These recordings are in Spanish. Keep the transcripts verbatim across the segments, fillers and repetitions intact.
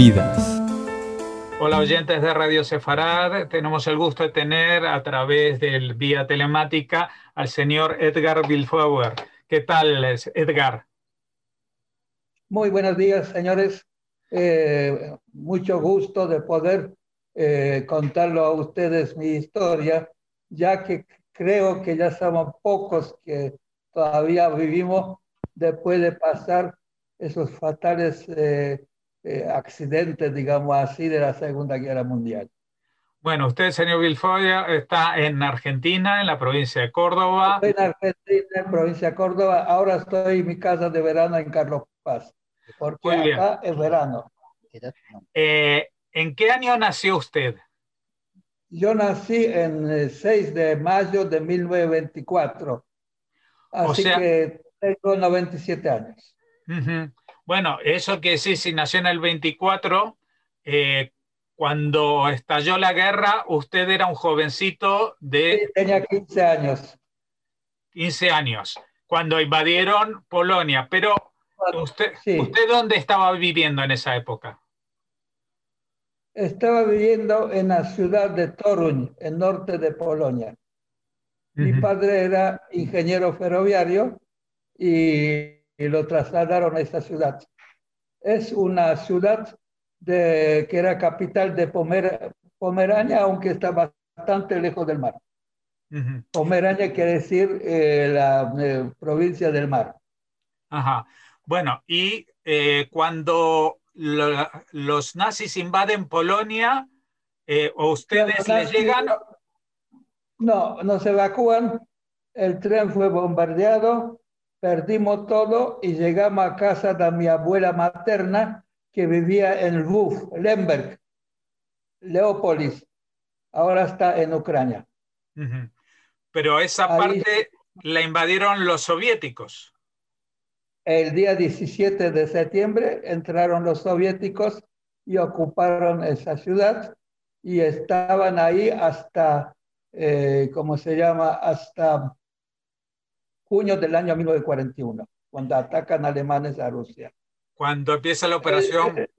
vidas. Hola oyentes de Radio Sefarad, tenemos el gusto de tener a través del vía telemática al señor Edgar Wildflower. ¿Qué tal, Edgar? Muy buenos días, señores. Eh, mucho gusto de poder eh, contarlo a ustedes mi historia, ya que creo que ya somos pocos que todavía vivimos después de pasar esos fatales eh, eh, accidentes, digamos así, de la Segunda Guerra Mundial. Bueno, usted, señor Wildflower, está en Argentina, en la provincia de Córdoba. Estoy en Argentina, en provincia de Córdoba. Ahora estoy en mi casa de verano en Carlos Paz, porque Muy bien. acá es verano. Eh, ¿En qué año nació usted? Yo nací en el seis de mayo de mil novecientos veinticuatro, así O sea, que tengo noventa y siete años. uh-huh. Bueno, eso que sí, si nació en el veinticuatro, eh, cuando estalló la guerra, usted era un jovencito de Sí, tenía quince años. quince años, cuando invadieron Polonia. Pero, ¿usted, Sí, ¿usted dónde estaba viviendo en esa época? estaba viviendo en la ciudad de Toruń, en norte de Polonia. Mi Uh-huh. padre era ingeniero ferroviario y, y lo trasladaron a esa ciudad. Es una ciudad de, que era capital de Pomer, Pomerania, aunque está bastante lejos del mar. Uh-huh. Pomerania quiere decir eh, la eh, provincia del mar. Ajá. Bueno, y eh, cuando lo, los nazis invaden Polonia, eh, ¿o ustedes No, le llegan? no, nos evacúan, el tren fue bombardeado, perdimos todo y llegamos a casa de mi abuela materna que vivía en Lwów, Lemberg, Leópolis. Ahora está en Ucrania. Uh-huh. Pero esa Ahí, parte la invadieron los soviéticos. el día diecisiete de septiembre entraron los soviéticos y ocuparon esa ciudad y estaban ahí hasta, eh, ¿cómo se llama? Hasta junio del año mil novecientos cuarenta y uno, cuando atacan alemanes a Rusia. Cuando empieza la El, operación el,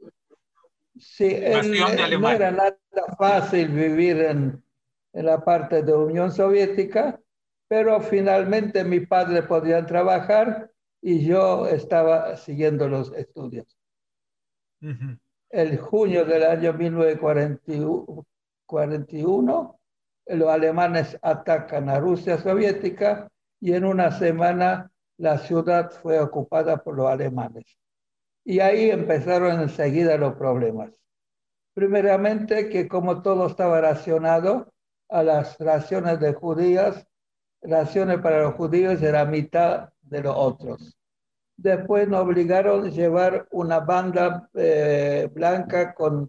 sí, invasión de el, no Alemania. era nada fácil vivir en, en la parte de Unión Soviética, pero finalmente mi padre podía trabajar y yo estaba siguiendo los estudios. Uh-huh. El junio del año mil novecientos cuarenta y uno, los alemanes atacan a Rusia soviética y en una semana la ciudad fue ocupada por los alemanes. Y ahí empezaron enseguida los problemas. Primeramente, que como todo estaba racionado, a las raciones de judíos, raciones para los judíos era mitad de los otros. Después nos obligaron a llevar una banda eh, blanca con,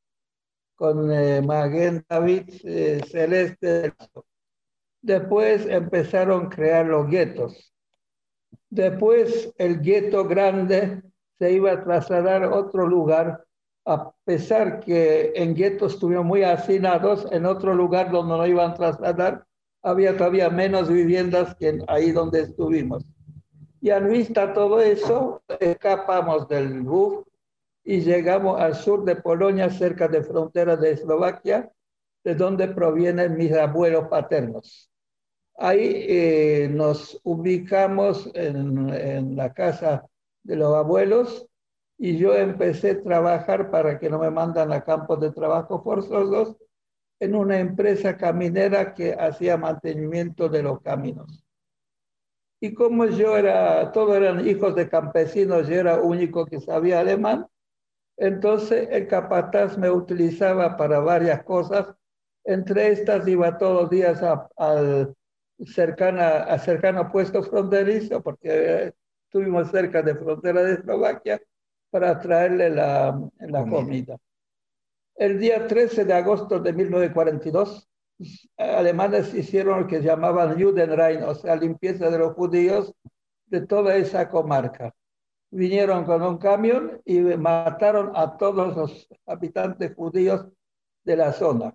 con eh, magenta bits eh, celeste. Después empezaron a crear los guetos. Después el gueto grande se iba a trasladar a otro lugar, a pesar que en guetos estuvieron muy hacinados, en otro lugar donde no iban a trasladar, había todavía menos viviendas que ahí donde estuvimos. Y al vista todo eso, escapamos del Lwów y llegamos al sur de Polonia, cerca de frontera de Eslovaquia, de donde provienen mis abuelos paternos. Ahí eh, nos ubicamos en, en la casa de los abuelos y yo empecé a trabajar para que no me mandan a campos de trabajo forzosos en una empresa caminera que hacía mantenimiento de los caminos. Y como yo era, todos eran hijos de campesinos, yo era único que sabía alemán, entonces el capataz me utilizaba para varias cosas. Entre estas iba todos los días al cercana, a cercano puesto fronterizo, porque estuvimos cerca de frontera de Eslovaquia, para traerle la, la comida. El día trece de agosto de mil novecientos cuarenta y dos, alemanes hicieron lo que llamaban Judenrein, o sea, limpieza de los judíos de toda esa comarca. Vinieron con un camión y mataron a todos los habitantes judíos de la zona.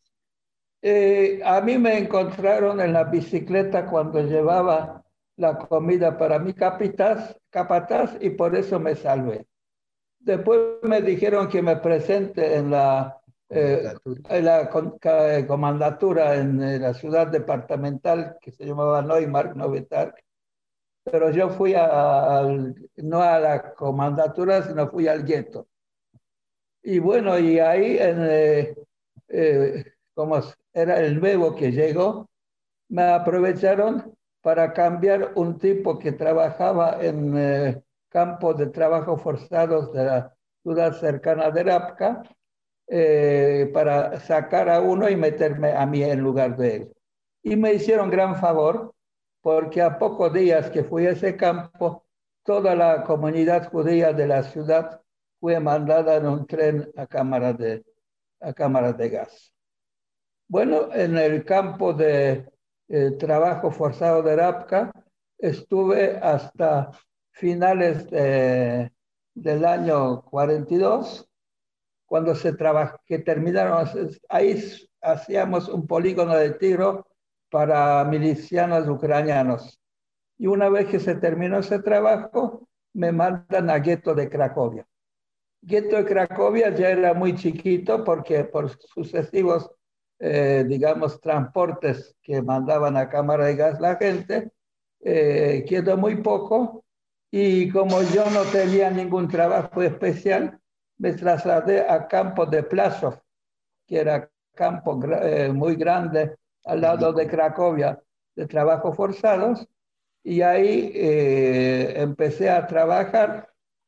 Eh, a mí me encontraron en la bicicleta cuando llevaba la comida para mi capataz, capataz y por eso me salvé. Después me dijeron que me presente en la, eh, en la con, ca, comandatura en, en la ciudad departamental que se llamaba Neumark, Novi Targ, pero yo fui a, a, no a la comandatura, sino fui al gueto. Y bueno, y ahí, en, eh, eh, como era el nuevo que llegó, me aprovecharon para cambiar un tipo que trabajaba en eh, campos de trabajo forzados de la ciudad cercana de Rapca, eh, para sacar a uno y meterme a mí en lugar de él. Y me hicieron gran favor, porque a pocos días que fui a ese campo, toda la comunidad judía de la ciudad fue mandada en un tren a cámaras de, a cámaras de gas. Bueno, en el campo de eh, trabajo forzado de Rapca estuve hasta finales de, del año cuarenta y dos, cuando se trabaja, que terminaron, ahí hacíamos un polígono de tiro para milicianos ucranianos. Y una vez que se terminó ese trabajo, me mandan a gueto de Cracovia. Gueto de Cracovia ya era muy chiquito porque por sucesivos, eh, digamos, transportes que mandaban a cámara de gas la gente, eh, quedó muy poco. Y como yo no tenía ningún trabajo especial, me trasladé a campo de Plasov, que era campo eh, muy grande al lado de Cracovia, de trabajos forzados, y ahí eh, empecé a trabajar,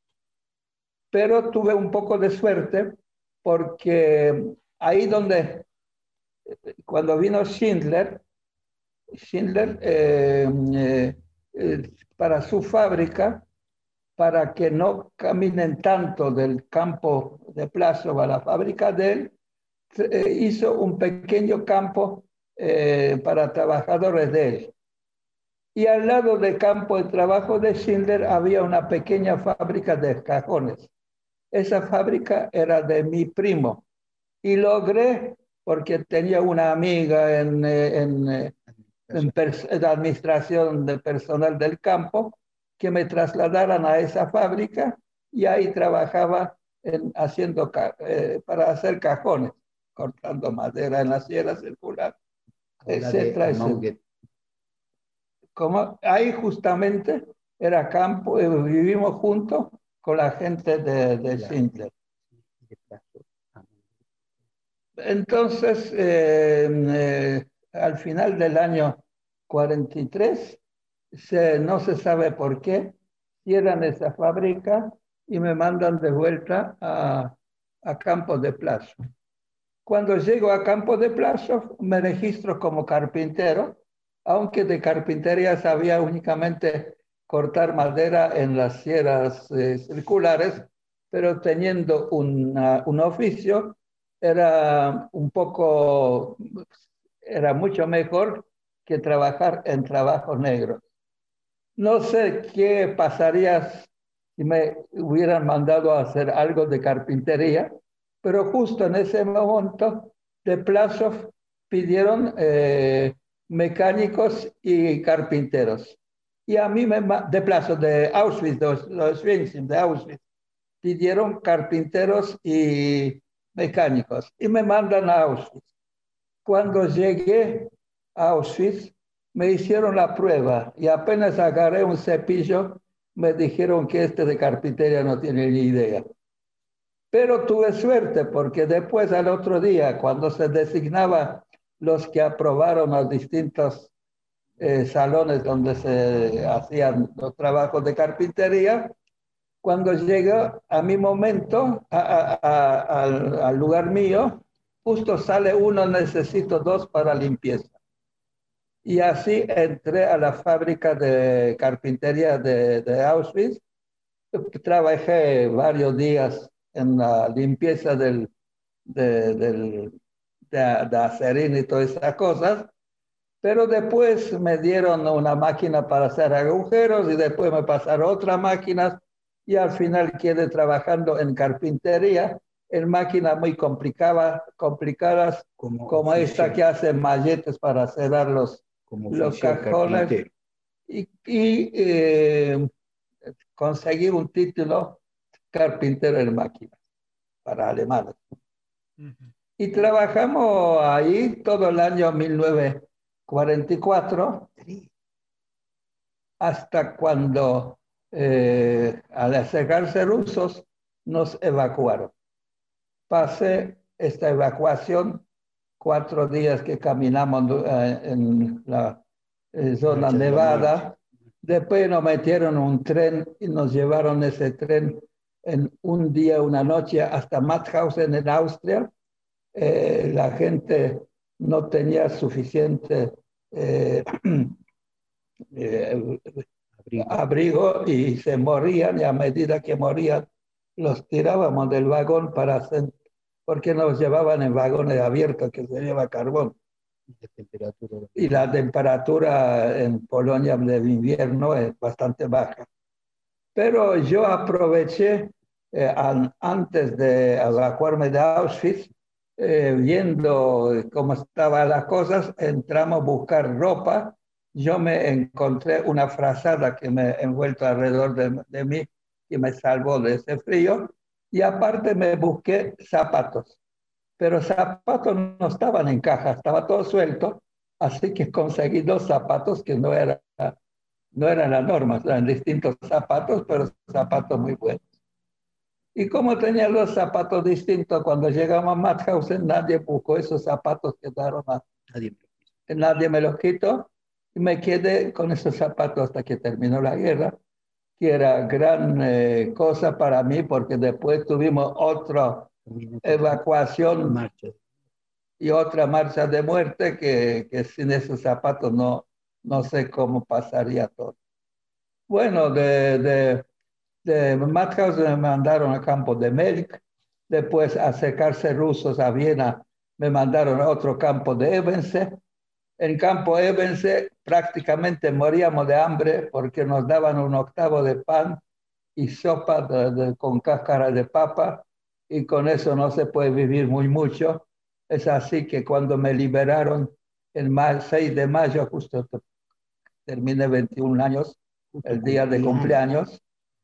pero tuve un poco de suerte porque ahí donde, cuando vino Schindler, Schindler eh, eh, eh, para su fábrica, para que no caminen tanto del campo de Plasov a la fábrica de él, eh, hizo un pequeño campo eh, para trabajadores de él. Y al lado del campo de trabajo de Schindler había una pequeña fábrica de cajones. Esa fábrica era de mi primo. Y logré, porque tenía una amiga en, en, en, en la administración de personal del campo, que me trasladaran a esa fábrica y ahí trabajaba en, haciendo, eh, para hacer cajones, cortando madera en la sierra circular, etcétera, etcétera. Como ahí justamente era campo, eh, vivimos juntos con la gente de, de Schindler. Entonces, eh, eh, al final del año cuarenta y tres, se, no se sabe por qué, cierran esa fábrica y me mandan de vuelta a, a Campos de Plazo. Cuando llego a Campos de Plazo, me registro como carpintero, aunque de carpintería sabía únicamente cortar madera en las sierras eh, circulares, pero teniendo una, un oficio, era un poco, era mucho mejor que trabajar en trabajo negro. No sé qué pasaría si me hubieran mandado a hacer algo de carpintería, pero justo en ese momento de Plasov pidieron eh, mecánicos y carpinteros. Y a mí me, de Plasov, de Auschwitz, de, de, de Auschwitz, pidieron carpinteros y mecánicos y me mandan a Auschwitz. Cuando llegué a Auschwitz, me hicieron la prueba y apenas agarré un cepillo, me dijeron que este de carpintería no tiene ni idea. Pero tuve suerte porque después al otro día, cuando se designaba los que aprobaron los distintos eh, salones donde se hacían los trabajos de carpintería, cuando llega a mi momento, a, a, a, al, al lugar mío, justo sale uno, necesito dos para limpieza. Y así entré a la fábrica de carpintería de, de Auschwitz. Trabajé varios días en la limpieza del, de, del, de, de acerrín y todas esas cosas, pero después me dieron una máquina para hacer agujeros y después me pasaron otras máquinas y al final quedé trabajando en carpintería en máquinas muy complicadas, complicadas como, como esta que hace malletes para cerrar los, los cajones. Y, y eh, conseguí un título carpintero en máquinas para alemanes. Ujú. Y trabajamos ahí todo el año mil novecientos cuarenta y cuatro hasta cuando eh, al acercarse rusos nos evacuaron. Pasé esta evacuación cuatro días que caminamos eh, en la eh, zona Marcha de la nevada. muerte. Después nos metieron en un tren y nos llevaron ese tren en un día, una noche hasta Mauthausen en Austria. Eh, la gente no tenía suficiente eh, eh, Abrigo. abrigo y se morían, y a medida que morían los tirábamos del vagón para hacer, porque nos llevaban en vagones abiertos que se lleva carbón. De temperatura. Y la temperatura en Polonia del invierno es bastante baja. Pero yo aproveché, eh, an, antes de evacuarme de Auschwitz, eh, viendo cómo estaban las cosas, entramos a buscar ropa. Yo me encontré una frazada que me he envuelto alrededor de, de mí y me salvó de ese frío. Y aparte me busqué zapatos. Pero zapatos no estaban en caja, estaba todo suelto. Así que conseguí dos zapatos que no eran no eran las normas, eran distintos zapatos, pero zapatos muy buenos. Y como tenía los zapatos distintos, cuando llegamos a Mauthausen, nadie buscó esos zapatos, quedaron a, Nadie. nadie me los quitó, y me quedé con esos zapatos hasta que terminó la guerra, que era gran eh, cosa para mí, porque después tuvimos otra evacuación Marcha. y otra marcha de muerte, que, que sin esos zapatos no, no sé cómo pasaría todo. Bueno, de, de, de Mauthausen me mandaron al campo de Melk, después a secarse rusos a Viena me mandaron a otro campo de Ebense. En campo Ebense prácticamente moríamos de hambre porque nos daban un octavo de pan y sopa de, de, con cáscara de papa, y con eso no se puede vivir muy mucho. Es así que cuando me liberaron el seis de mayo, justo terminé veintiún años, el día de cumpleaños,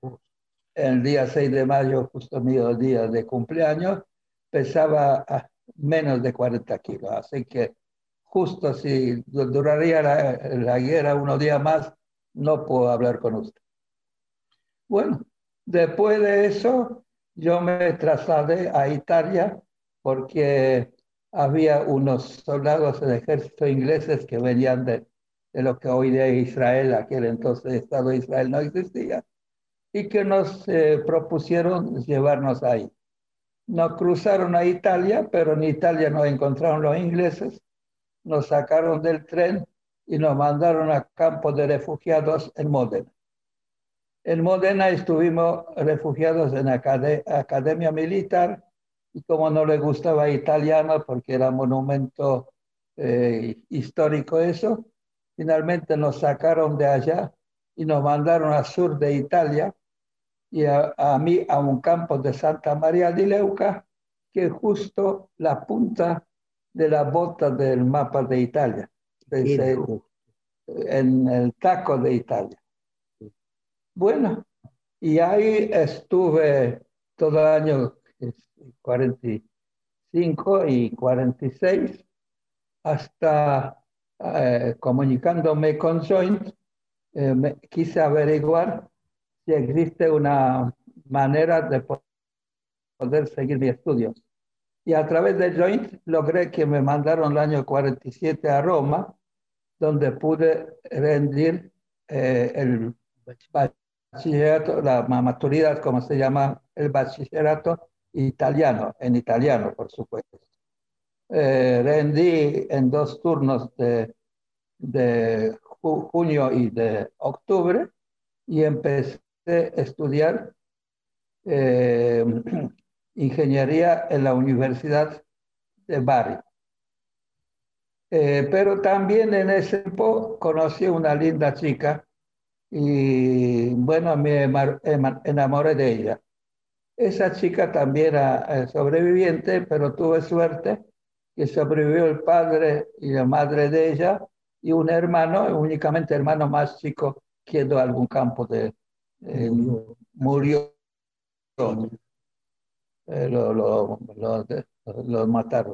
el día seis de mayo, justo mío día de cumpleaños, pesaba menos de cuarenta kilos. Así que justo si duraría la, la guerra unos días más, no puedo hablar con usted. Bueno, después de eso, yo me trasladé a Italia porque había unos soldados del ejército ingleses que venían de, de lo que hoy día es Israel, aquel entonces el Estado de Israel no existía, y que nos eh, propusieron llevarnos ahí. Nos cruzaron a Italia, pero en Italia nos encontraron los ingleses, nos sacaron del tren y nos mandaron a campos de refugiados en Módena. En Módena estuvimos refugiados en la acad Academia Militar, y como no le gustaba italiano porque era monumento eh, histórico eso, finalmente nos sacaron de allá y nos mandaron al sur de Italia, y a, a mí a un campo de Santa María di Leuca, que es justo la punta de la bota del mapa de Italia, desde, en el taco de Italia. Bueno, y ahí estuve todo el año cuarenta y cinco y cuarenta y seis, hasta eh, comunicándome con Joint, eh, me, quise averiguar si existe una manera de poder seguir mis estudios. Y a través de Joint logré que me mandaron el año cuarenta y siete a Roma, donde pude rendir eh, el bachillerato, la maturidad, como se llama, el bachillerato italiano, en italiano, por supuesto. Eh, rendí en dos turnos de, de junio y de octubre, y empecé a estudiar eh, ingeniería en la Universidad de Bari. Eh, pero también en ese tiempo conocí a una linda chica y bueno, me enamoré de ella. Esa chica también era sobreviviente, pero tuve suerte que sobrevivió el padre y la madre de ella y un hermano, únicamente hermano más chico, quedó en algún campo de... Eh, murió. murió eh, lo, lo, lo, lo mataron.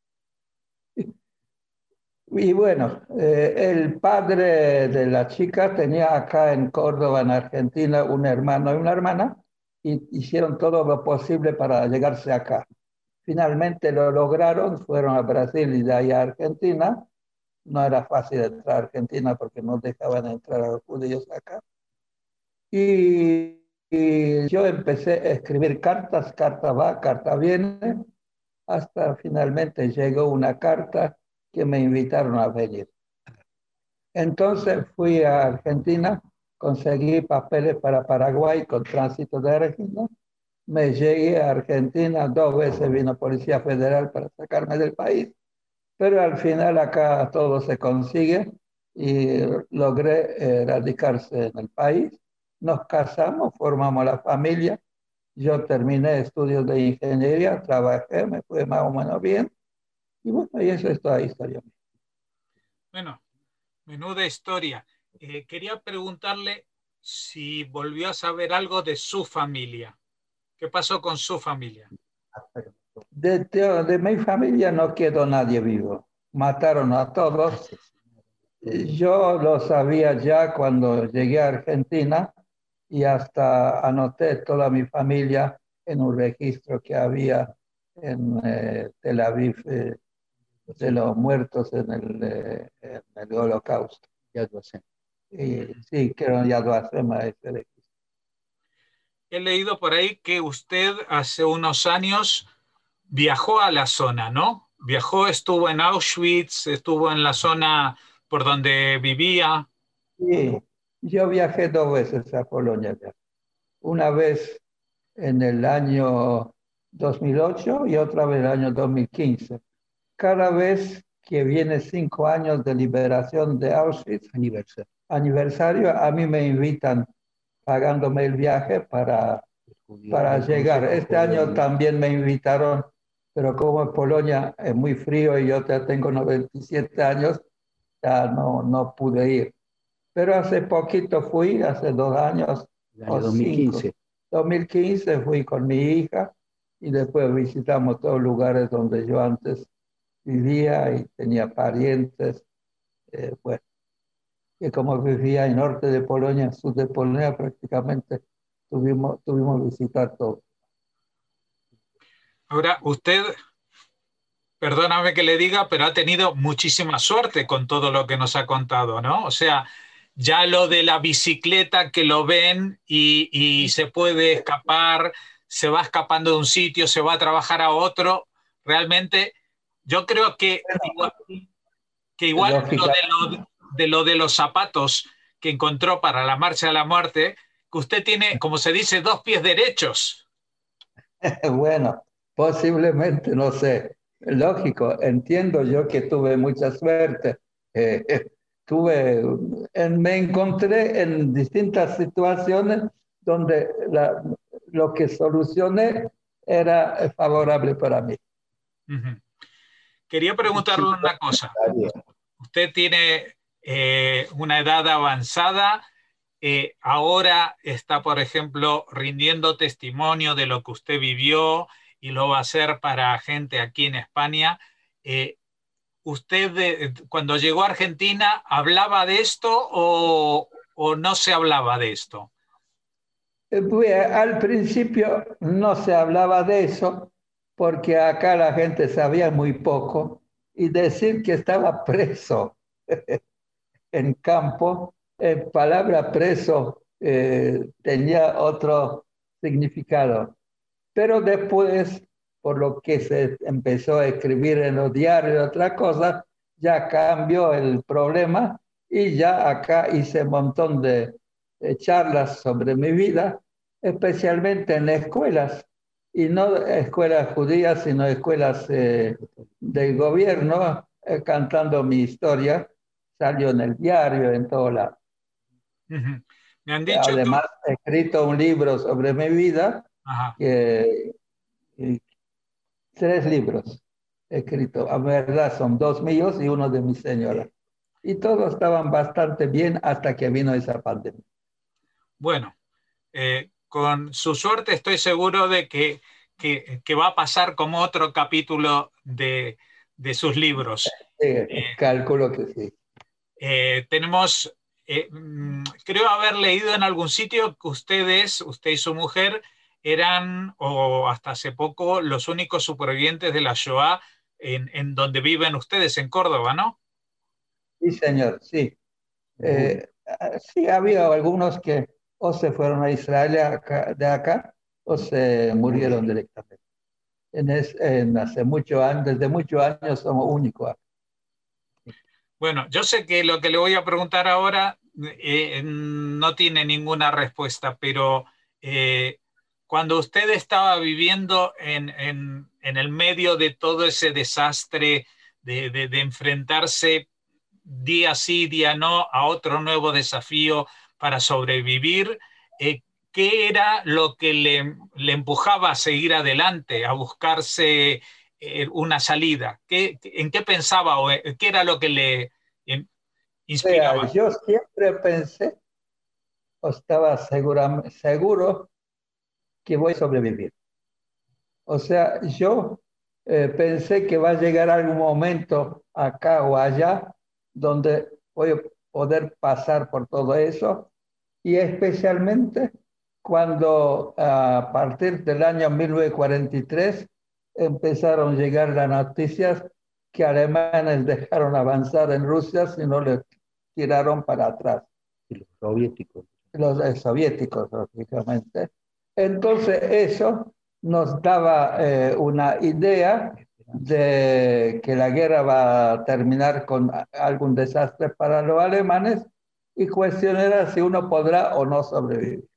Y bueno, eh, el padre de la chica tenía acá en Córdoba, en Argentina, un hermano y una hermana, y hicieron todo lo posible para llegarse acá. Finalmente lo lograron, fueron a Brasil y de ahí a Argentina. No era fácil entrar a Argentina porque no dejaban entrar a los judíos acá. Y, y yo empecé a escribir cartas, carta va, carta viene, hasta finalmente llegó una carta que me invitaron a venir. Entonces fui a Argentina, conseguí papeles para Paraguay con tránsito de Argentina. Me llegué a Argentina, dos veces vino Policía Federal para sacarme del país, pero al final acá todo se consigue y logré eh, radicarse en el país. Nos casamos, formamos la familia. Yo terminé estudios de ingeniería, trabajé, me fue más o menos bien. Y bueno, y eso es toda la historia. Bueno, menuda historia. Eh, quería preguntarle si volvió a saber algo de su familia. ¿Qué pasó con su familia? De, de, de mi familia no quedó nadie vivo. Mataron a todos. Yo lo sabía ya cuando llegué a Argentina y hasta anoté toda mi familia en un registro que había en eh, Tel Aviv eh, de los muertos en el, eh, en el Holocausto. Y, sí, creo ya lo hacemos ese registro. He leído por ahí que usted hace unos años viajó a la zona, ¿no? Viajó, estuvo en Auschwitz, estuvo en la zona por donde vivía. Sí, yo viajé dos veces a Polonia ya. Una vez en el año dos mil ocho y otra vez en el año dos mil quince. Cada vez que viene cinco años de liberación de Auschwitz, aniversario, aniversario a mí me invitan pagándome el viaje para, para llegar. Este año también me invitaron, pero como en Polonia es muy frío y yo ya tengo noventa y siete años, ya no, no pude ir. Pero hace poquito fui, hace dos años, o dos mil quince. dos mil quince fui con mi hija y después visitamos todos los lugares donde yo antes vivía y tenía parientes. Eh, bueno, y como vivía en norte de Polonia, sur de Polonia, prácticamente tuvimos, tuvimos visitar todo. Ahora, usted, perdóname que le diga, pero ha tenido muchísima suerte con todo lo que nos ha contado, ¿no? O sea, ya lo de la bicicleta que lo ven y, y se puede escapar, se va escapando de un sitio, se va a trabajar a otro, realmente yo creo que igual que, igual lo de, lo, de lo de los zapatos que encontró para la Marcha de la Muerte, que usted tiene, como se dice, dos pies derechos. Bueno, posiblemente, no sé. Lógico, entiendo yo que tuve mucha suerte. Eh, eh, tuve, en, me encontré en distintas situaciones donde la, lo que solucioné era favorable para mí. Uh-huh. Quería preguntarle una cosa. Usted tiene eh, una edad avanzada, eh, ahora está, por ejemplo, rindiendo testimonio de lo que usted vivió y lo va a hacer para gente aquí en España. Eh, ¿Usted de, cuando llegó a Argentina hablaba de esto o, o no se hablaba de esto? Al principio no se hablaba de eso porque acá la gente sabía muy poco y decir que estaba preso en campo, en palabra preso eh, tenía otro significado. Pero después, por lo que se empezó a escribir en los diarios, otra cosa, ya cambió el problema y ya acá hice un montón de, de charlas sobre mi vida, especialmente en escuelas, y no escuelas judías, sino escuelas eh, del gobierno, eh, cantando mi historia. Salió en el diario, en todo lado. Uh-huh. Me han dicho Además, que... he escrito un libro sobre mi vida, que, y, tres libros he escrito. A verdad, son dos míos y uno de mi señora. Y todos estaban bastante bien hasta que vino esa pandemia. Bueno, eh, con su suerte estoy seguro de que, que, que va a pasar como otro capítulo de, de sus libros. Sí, Eh, calculo que sí. eh, tenemos, eh, creo haber leído en algún sitio que ustedes, usted y su mujer, eran, o hasta hace poco, los únicos supervivientes de la Shoah en, en donde viven ustedes, en Córdoba, ¿no? Sí, señor, sí. Eh, sí, había algunos que o se fueron a Israel acá- de acá o se murieron directamente. En es- en hace muchos años, desde muchos años somos únicos acá. Bueno, yo sé que lo que le voy a preguntar ahora eh, no tiene ninguna respuesta, pero eh, cuando usted estaba viviendo en, en, en el medio de todo ese desastre de, de, de enfrentarse día sí, día no a otro nuevo desafío para sobrevivir, eh, ¿qué era lo que le, le empujaba a seguir adelante, a buscarse eh, una salida? ¿Qué, ¿En qué pensaba o eh, qué era lo que le eh, O sea, inspiraba? yo siempre pensé o estaba segura- seguro que voy a sobrevivir. O sea, yo eh, pensé que va a llegar algún momento acá o allá donde voy a poder pasar por todo eso y especialmente cuando a partir del año mil novecientos cuarenta y tres empezaron a llegar las noticias que alemanes dejaron avanzar en Rusia si no le tiraron para atrás. Y los soviéticos. Los eh, soviéticos, lógicamente. Entonces eso nos daba eh, una idea de que la guerra va a terminar con algún desastre para los alemanes y cuestión era si uno podrá o no sobrevivir.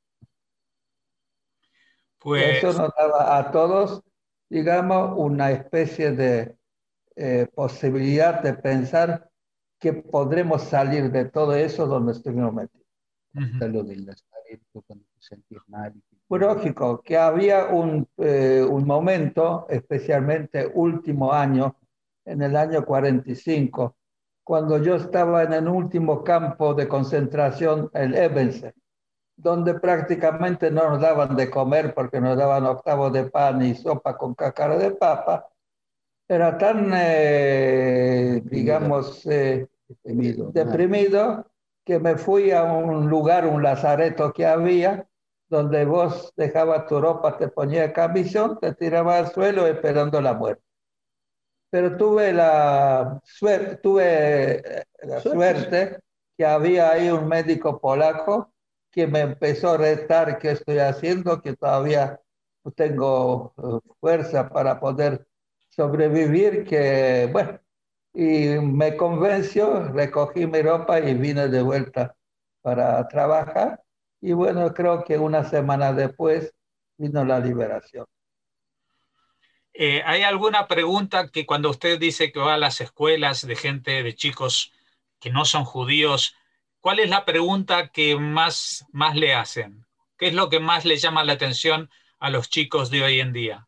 Eso Pues nos daba a todos, digamos, una especie de eh, posibilidad de pensar que podremos salir de todo eso donde estuvimos metidos. Hasta lo del Lazareto, cuando te sentías mal. Fue lógico que había un, eh, un momento, especialmente último año, en el año cuarenta y cinco, cuando yo estaba en el último campo de concentración, el Ebense, donde prácticamente no nos daban de comer porque nos daban octavos de pan y sopa con cáscara de papa. Era tan, eh, digamos, eh, Deprimido. deprimido que me fui a un lugar, un lazareto que había, donde vos dejabas tu ropa, te ponías camisón, te tirabas al suelo esperando la muerte. Pero tuve la suerte, tuve la suerte que había ahí un médico polaco que me empezó a retar qué estoy haciendo, que todavía tengo fuerza para poder sobrevivir, que bueno, y me convenció, recogí mi ropa y vine de vuelta para trabajar. Y bueno, creo que una semana después vino la liberación. Eh, ¿hay alguna pregunta que cuando usted dice que va a las escuelas de gente, de chicos que no son judíos, cuál es la pregunta que más, más le hacen? ¿Qué es lo que más le llama la atención a los chicos de hoy en día?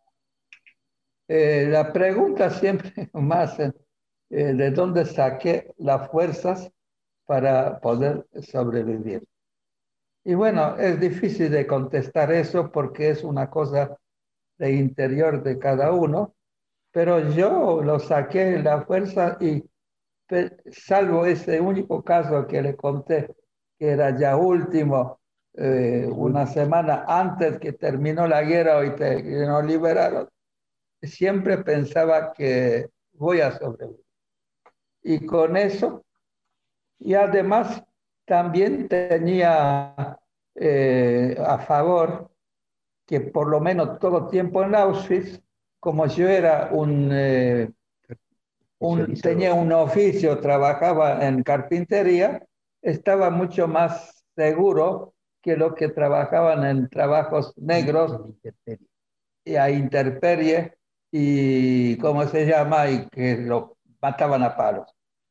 Eh, la pregunta siempre más, eh, ¿de dónde saqué las fuerzas para poder sobrevivir? Y bueno, es difícil de contestar eso porque es una cosa de interior de cada uno, pero yo lo saqué la fuerza y salvo ese único caso que le conté, que era ya último, eh, una semana antes que terminó la guerra y, te, y nos liberaron, siempre pensaba que voy a sobrevivir. Y con eso, y además también tenía eh, a favor que por lo menos todo tiempo en Auschwitz, como yo era un, eh, un tenía un oficio, trabajaba en carpintería, estaba mucho más seguro que los que trabajaban en trabajos negros y a intemperie y cómo se llama y que lo mataban a palos.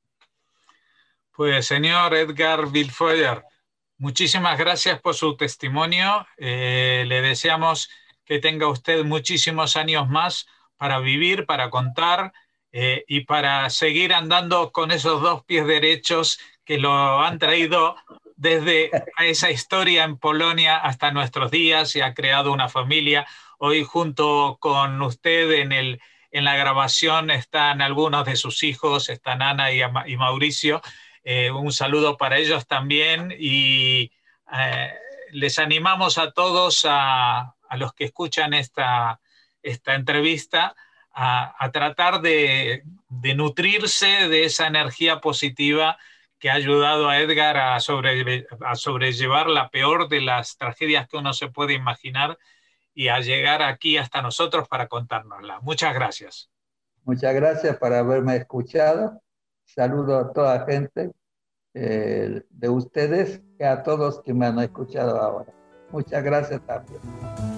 Pues señor Edgar Wildfeuer, muchísimas gracias por su testimonio. Eh, le deseamos que tenga usted muchísimos años más para vivir, para contar eh, y para seguir andando con esos dos pies derechos que lo han traído desde esa historia en Polonia hasta nuestros días y ha creado una familia. Hoy junto con usted en, el, en la grabación están algunos de sus hijos, están Ana y, y Mauricio. Eh, un saludo para ellos también y eh, les animamos a todos, a, a los que escuchan esta, esta entrevista, a, a tratar de, de nutrirse de esa energía positiva que ha ayudado a Edgar a, sobre, a sobrellevar la peor de las tragedias que uno se puede imaginar y a llegar aquí hasta nosotros para contárnosla. Muchas gracias. Muchas gracias por haberme escuchado. Saludo a toda la gente eh, de ustedes y a todos que me han escuchado ahora. Muchas gracias también.